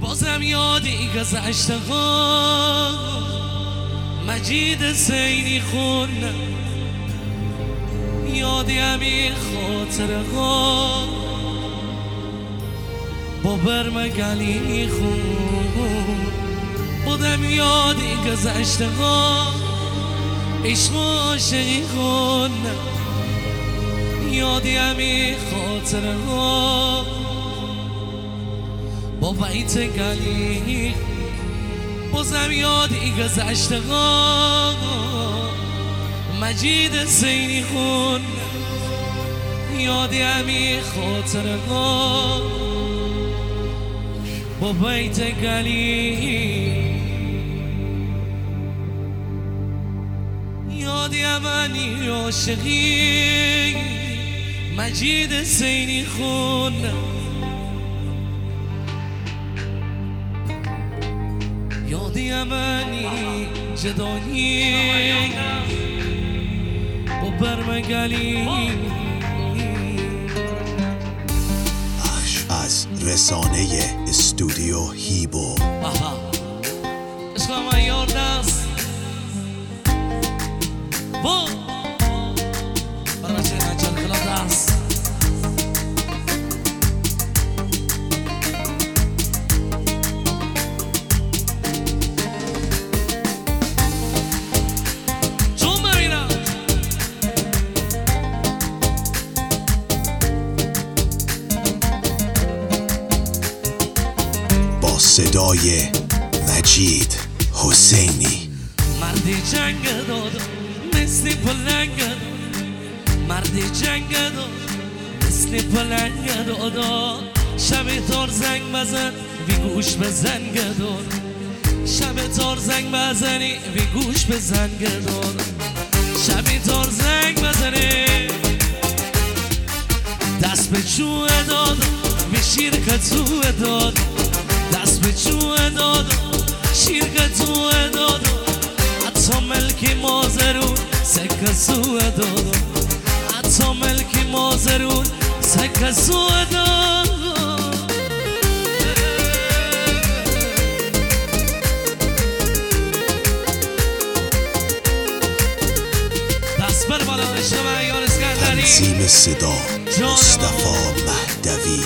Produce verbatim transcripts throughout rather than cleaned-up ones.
بازم یادی گذشته ها مجید سینی خوندم، یادی همی خاطره ها با برمگلی خون. بودم یادی گذشته ها عشق و عاشقی خوندم، یادی همی خاطره ها با بیت گلی. بازم یادی گذشته ها مجید سینی خون، یادی همی خاطره ها با بیت گلی. یادی همانی عاشقی مجید سینی خون، یادی همانی جدایی با برمگلی. از رسانه استودیو هیبو. آها عشق من یار دست با برای چه نجال کلا دست چون ببینم با صدای مجید حسینی. مردی جنگ داد مثل پلنگ داد، مردی جنگ داد مثل پلنگ داد. شب تار زنگ بزن بی گوش به زنگ داد، شب تار زنگ بزنی بی گوش به زنگ داد. شب تار زنگ بزنی دست به چوه داد به شیرکتوه داد، دست به چوه داد شیرکتوه داد. حتی ملکی مازرون سکه سوه داد، حتی ملکی مازرون سکه سوه داد. دست بر بالا عشق من یار اسکندری. تنظیم صدا مصطفی مهدوی.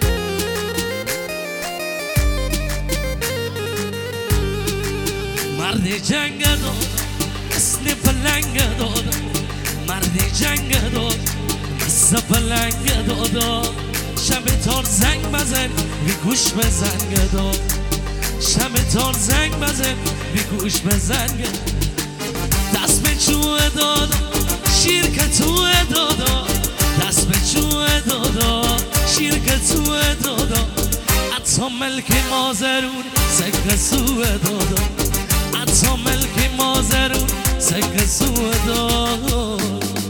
مردی جنگ داد مثل پلنگ داد، مردی جنگ داد مثل پلنگ داد. شب تار زنگ بزن بی گوش به زنگ داد، شب تار زنگ بزن بی گوش به زنگ. دست به چوه داد شیرکتوه داد، دست به چوه داد شیرکتوه داد. حتی ملک مازرون سکه سوه داد، حتی ملک مازرون سکه سوه داد.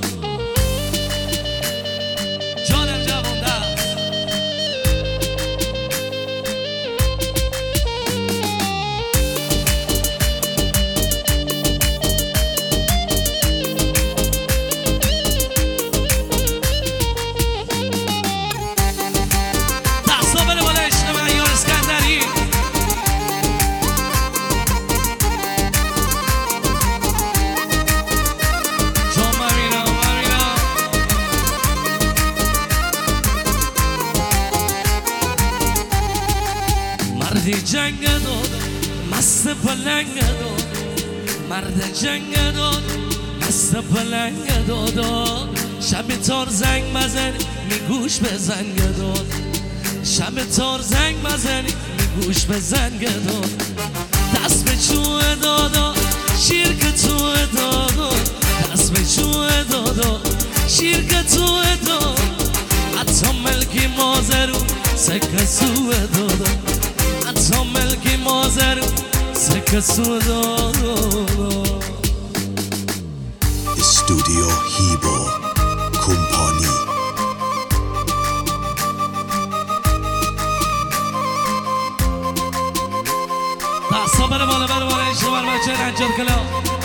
جانم جوان دست دستا بره بالا عشق من یار اسکندری. مردی جنگ داد مست پلنگ داد، مرد جنگ داد مست پلنگ داد. شب تار زنگ بزن می گوش به زنگ داد، شب تار زنگ بزن می گوش به زنگ داد. دست به چوه داد شیرکتوه داد، دست به چوه داد شیرکتوه داد. حتی ملکی مازرون سکه سوه داد، حتی ملکی مازرون سکه سوه داد. استودیو هیبو کمپانی. دستا بره بالا بره بالا عشق بر بچه نجار کلا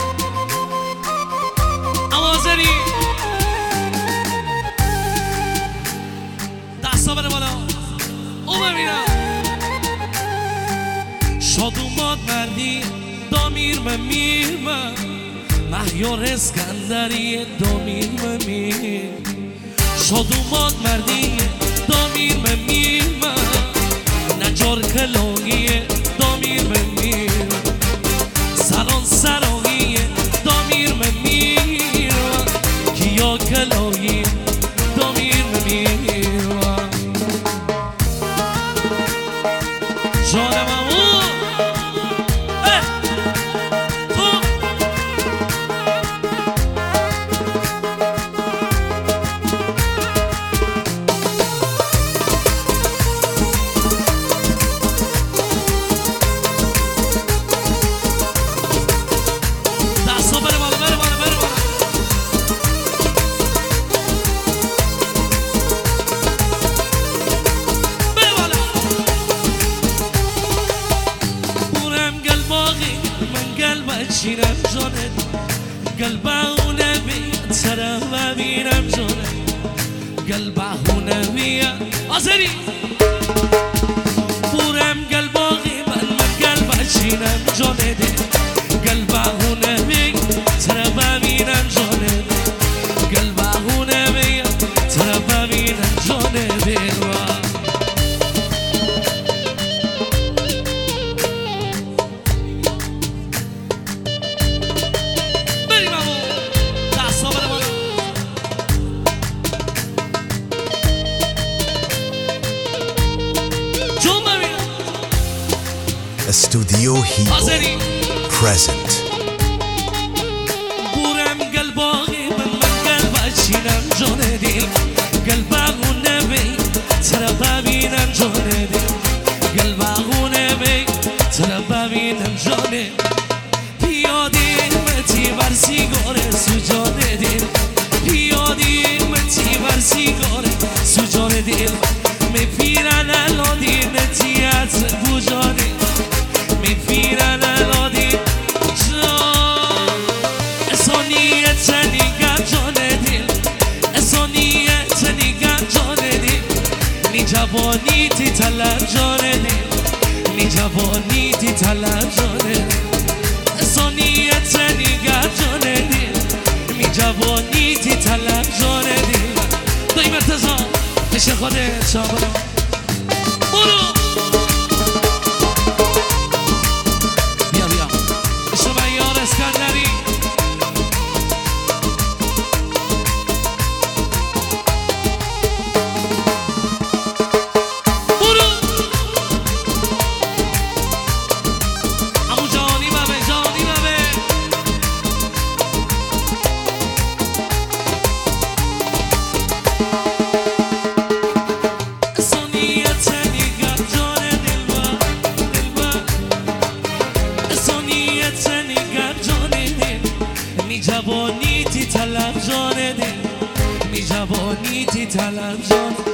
آوازری. دستا بره بالا او ببینم شاد اومد مردی دامیر ممیر مهیار اسکندری دامیر ممیر شاد اومد مردی دامیر ممیر نجار کلاهی دامیر ممیر سران سرایی دامیر ممیر کیا کلاهی دامیر ممیر جانم او شیرم جانت قلبه بی ترى ببینم جانت قلبه بی آزری بورم قلباقی من من قلبه شیرم جانت قلبه بی ترى ببینم جانت قلبه بی ترى ببینم جانت Studio Hibo present. بورم قلباقی من من قلبه چینم جان دل قلبه بی ترى ببینم جان دل قلبه بی ترى ببینم جان پیاده متی بر سیگار سوجان دل پیاده متی بر سیگار سوجان دل میپیرن الادی نتی از بوجان میپیرن الادی جان اسانیت نیگر جان دل اسانیت نیگر جان دل نی جوانی تی طلب جان دل نی جوانی تی طلب جان دل اسانیت نیگر جان دل نی جوانی تی طلب جان دل دایی مرتضا پیش خودت شابانو برو جوانی تی طلب جان دل می جوانی تی طلب جان